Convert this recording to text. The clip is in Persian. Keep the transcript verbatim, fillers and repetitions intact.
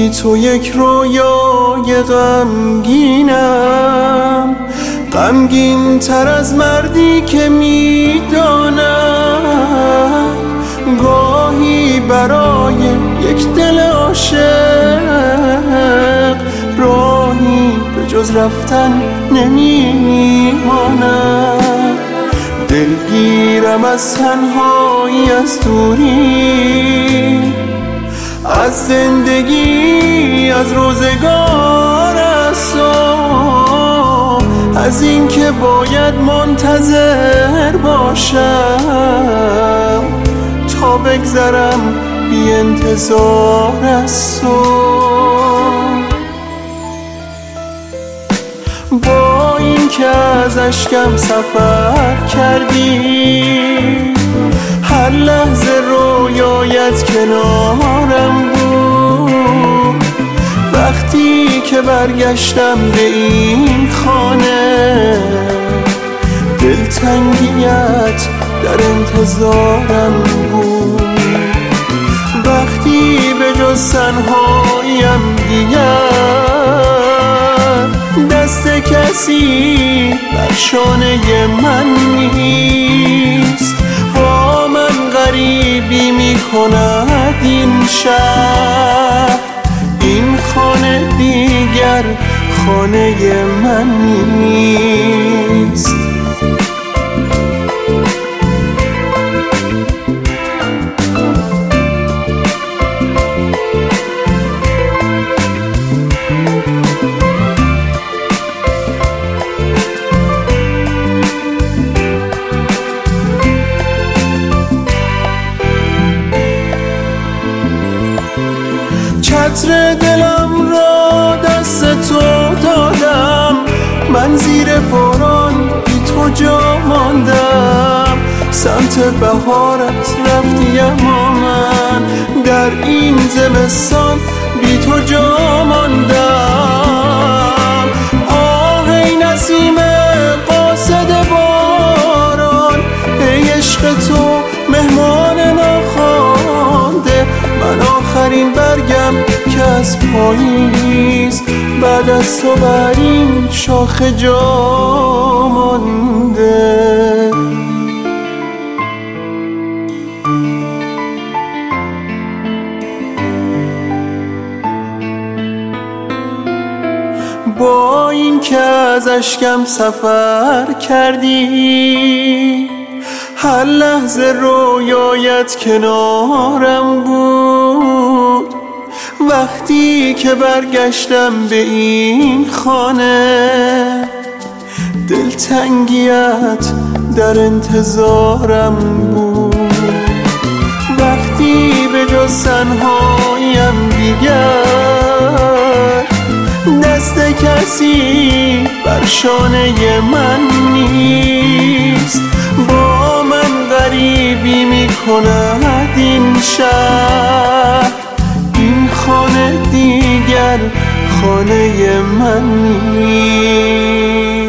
بی تو یک رویای غمگینم، غمگین تر از مردی که میداند گاهی برای یک دل عاشق راهی به جز رفتن نمیماند. دلگیرم از تنهایی، از دوری، از زندگی، از روزگار، از تو، از این که باید منتظر باشم تا بگذرم بی انتظار از تو. با این که از اشکم سفر کردی، هر لحظه رویایت کنارم بود. وقتی که برگشتم به این خانه، دلتنگیت در انتظارم بود. وقتی به جز تنهاییم دیگر دست کسی بر شانه من نیست، با من غریبی می کند این شهر. این خانه دیگر خانه من نیست. چتر دلم را دست تو دادم، من زیر باران بی تو جا ماندم. سمت بهارت رفتی اما من در این زمستان بی تو جا ماندم. آه ای نسیم قاصد باران، ای عشق تو مهمان ناخوانده، من آخرین برگم که از پاییز بعد از تو بر این شاخه جا مانده. با این که از اشکم سفر کردی، هر لحظه رویایت کنارم بود. وقتی که برگشتم به این خانه، دلتنگیت در انتظارم بود. وقتی به جز تنهاییم دیگر دست کسی بر شانه من نیست، با من غریبی می کند این شهر. این خانه دیگر خانه من نیست.